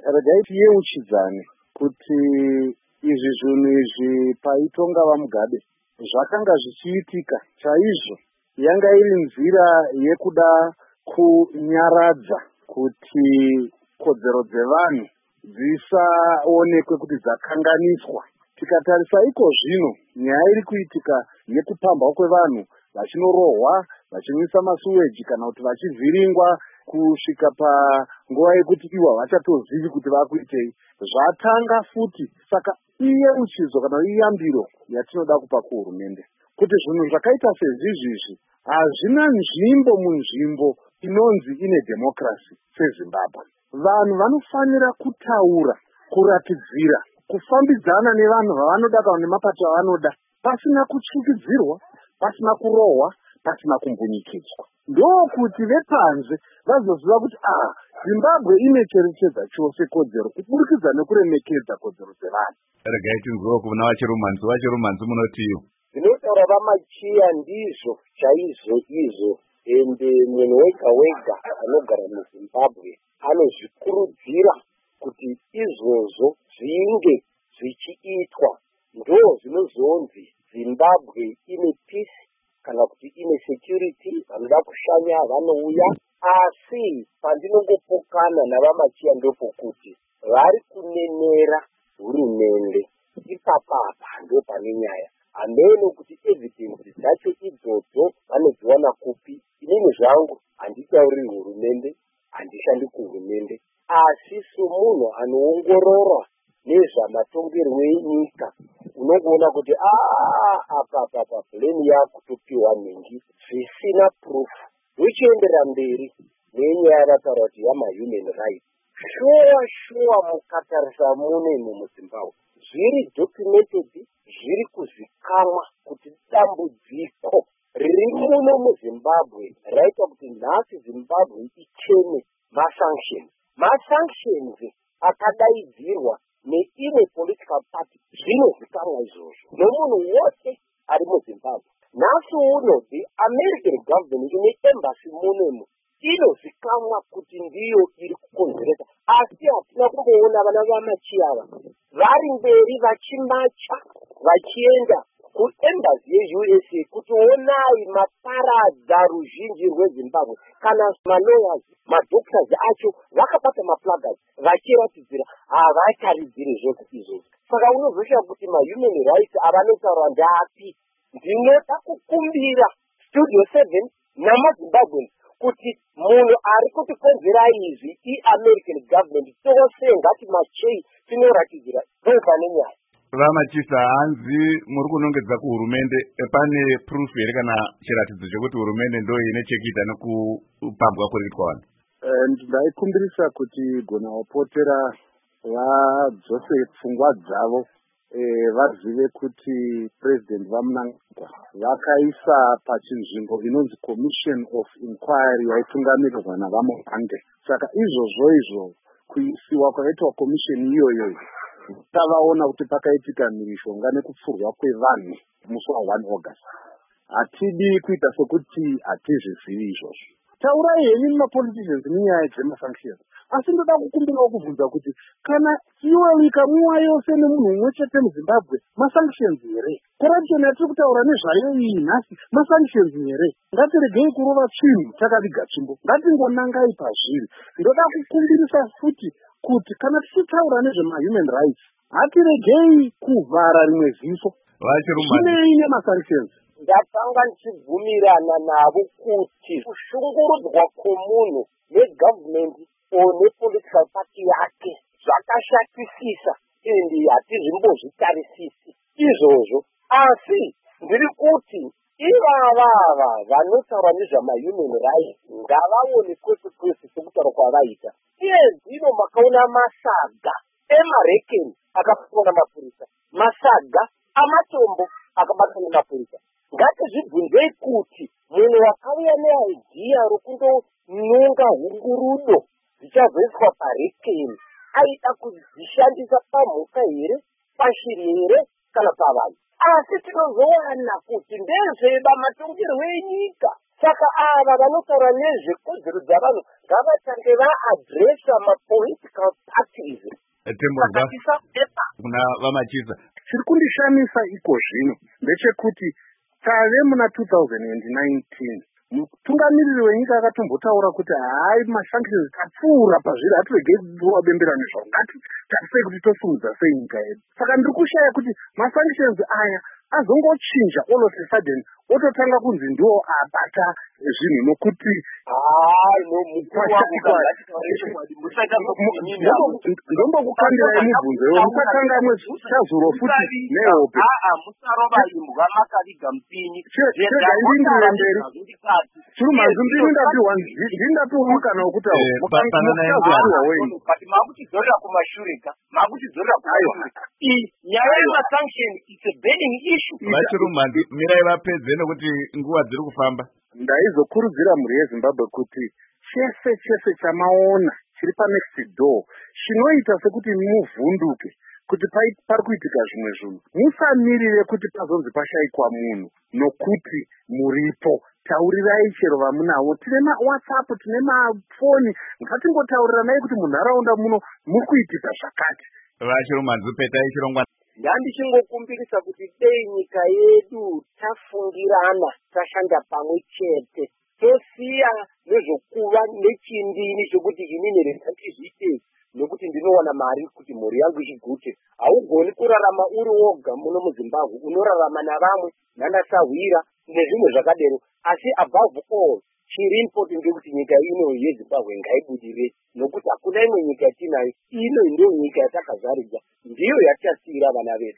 regai tiyeuchidzane kuti izvi zvinhu izvi paitonga vaMugabe zvakanga zvichiitika chaizvo. Yanga iri nzira yekuda kunyaradza kuti kodzero dzevanhu dzisaonekwe kuti dzakanganiswa. Tikatarisa iko zvino nyaya iri kuitika yekupambwa kwevanhu vachinorohwa, vachinwisa masuweji kana kuti vachivhiringwa kusvika panguva yekuti ivo havachatozivi kuti vakuitei, zvatanga futi. Saka iyeuchizo kana iyambiro yatinoda kupa kuhurumende kuti zvinhu zvakaita sezvizvizvi hazvina nzvimbo munzvimbo inonzi ine dhemokirasi seZimbabwe. Vanhu vanofanira kutaura, kuratidzira, kufambidzana nevanhu vavanoda kana nemapato avanoda pasina kutyikidzirwa, pasina kurohwa, pasina kumbunyikidzwa. Ndokuti vepanze vazoziva kuti Zimbabwe inecherechedza chose kodzero kuburikidza nekuremekedza kodzero dzevanhu. Regai tinzwewo kuna vachirumanzi munotiyo. Zvinotaura vaMachia ndizvo chaizvo izvo, ende munhu wega wega anogara muZimbabwe anozvikurudzira kuti izvozvo zvinge zvichiitwa. Ndo zvinozonzi Zimbabwe ine peace kana kuti ine security. Vanoda kushanya vanouya, asi pandinongopokana navaMachia ndopokuti vari kunenera hurumende. Ipapapa ndo pane nyaya. Ameno kuti evidence dzacho idzodzo vanodziwana kupi. Inini zvangu handitauri hurumende, handishandi kuhurumende, asi somunhu anoongorora nezvamatongerwo enyika unongoona kuti apa pleni yakutopiwa nhengi zvisina proof. Zvichiendera mberi nenyaya yataura kuti yama-human rights, shuwa mukatarisa munemo muZimbabwe zviri documented, zviri kuzikamwa kuti dambudziko riri muno muZimbabwe raita kuti nhasi Zimbabwe ichene masanctions akadaidzirwa neimwe political party. Zvinozikamwa izvozvo nomunhu wose ari muZimbabwe. Nhasi uno the American government ine embassy munemo inozikamwa kuti ndiyo iri kukonzeresa, asi hatina kumboona vana vaMachia vari mberi vachimacha vachienda kuembassy yeUSA kuti onai maparadza ruzhinji rweZimbabwe, kana malawyers madoctors acho vakabata maplagasi vachiratidzira havacharidzire zvose izvozvo. Saka unozosvika kuti mahuman rights avanotaura ndapi. Ndinoda kukumbira Studio 7 namaZimbabwe kuti munhu ari kutikonzera izvi iAmerican government tose ngati machei tinoratidzira pane nyaya. VaMachisa, hanzi muri kunongedza kuhurumende, pane proof here kana chiratidzo chekuti hurumende ndo ine chekuita nekupambwa kuriitwa vanhu? Ndaikumbirisa kuti gona wapotera vadzose pfungwa dzavo, vazive kuti President vaMnangagwa vakaisa pachinzvimbo inonzi Commission of Inquiry yaitungamirirwa navaMuhande. Saka izvozvo kuisiwa kwakaitwa commission iyoyo tavaona kuti pakaitika mhirishonga nekupfurwa kwevanhu musi wa1 August. Hatidi kuita sokuti hatizvizivi izvozvo. Taurai henyu mapoliticians nenyaya dzemasanctions. Asi ndoda kukumbirawo kubvunza kuti kana iwe nyika muwa yose nemunhu umwe chete muZimbabwe masanctions here? Corruption yatiri kutaura nezvayo iyi nhasi masanctions here? Ngatiregei kurova tsvimbo takaviga tsvimbo, ngatingonangai pazviri. Ndoda kukumbirisa futi kuti kana tichitaura nezvemahuman rights hatiregei kuvhara rimwe ziso. Zvinei nemasanctions? Ndatanga ndichibvumirana navo kuti kushungurudzwa kwomunhu negovernment nepolitical party yake zvakashatisisa endi hatizvimbozvitarisisi izvozvo. Asi ndiri kuti ivava vanotaura nezvamahuman rights ngavaone kwese sekutaura kwavaita. Iye zvino makaona masaga emarekeni akabatwa namapurisa, masaga amatombo akabatwa namapurisa. Ngatizvibvunzei kuti munhu wakauya neidea rokundonunga hungurudo dzichazoiswa parekeni aida kudzishandisa pamhuka here, pashiri here kana pavanhu. Asi tinozowana kuti ndezvematongerwo enyika. Saka ava vanotaura nezvekodzero dzavanhu ngavatange vaadresa mapolitical party diesel tembozwa tisapepa kuna vamachisa chiri kundishamisa iko zvino ndechekuti tave muna 2019 mutungamiriri wenyika akatombotaura kuti hai masanctions tapfuura pazviri hatiregei kudiwa bembera nezvavo ngatitarisa kuti tosimudza sei nyika yedu saka ndiri kushaya kuti masanctions aya azongochinja all of a sudden ototanga kunzi ndiwo abata zvinhu nokuti ndombokukandirai mubvunzo iwo musatanga chazuro futi nehope musarova imbwa makaviga mupinyi ndindiwe mberi chirumanzi ndindapiwa mukana wokutaura mukazozviwa wenyu makuchidzorera kumashure nyaya yemasanction is a burning issue vachirumanzi mirai vapedze nekuti nguva dziri kufamba ndaizokurudzira mhuri yezimbabwe kuti chese chamaona chiri panext door chinoita sekuti muvhunduke kuti pari kuitika zvimwe zvinhu musamirire kuti pazonzi pashayikwa munhu nokuti muripo taurirai chero vamunavo tine mawhatsapp tine mafoni ngatingotauriranai kuti munharaunda muno muri kuitika zvakati vachirumanzi petai chirongwa ndandichingokumbirisa kuti dei nyika yedu tafungirana tashanda pamwe chete tosiya nezvokuva nechindini chokuti inini rendandizviitei nokuti ndinowana mari kuti mhuri yangu igute haugoni kurarama uri woga muno muzimbabwe unorarama navamwe nandasahwira nezvimwe zvakadero asi above all chiri important ndekuti nyika ino yezimbabwe ngaibudirire nokuti hakuna imwe nyika yatinayo ino ndiyo nyika yatakazarigwa ndiyo yatichasiira vana vedu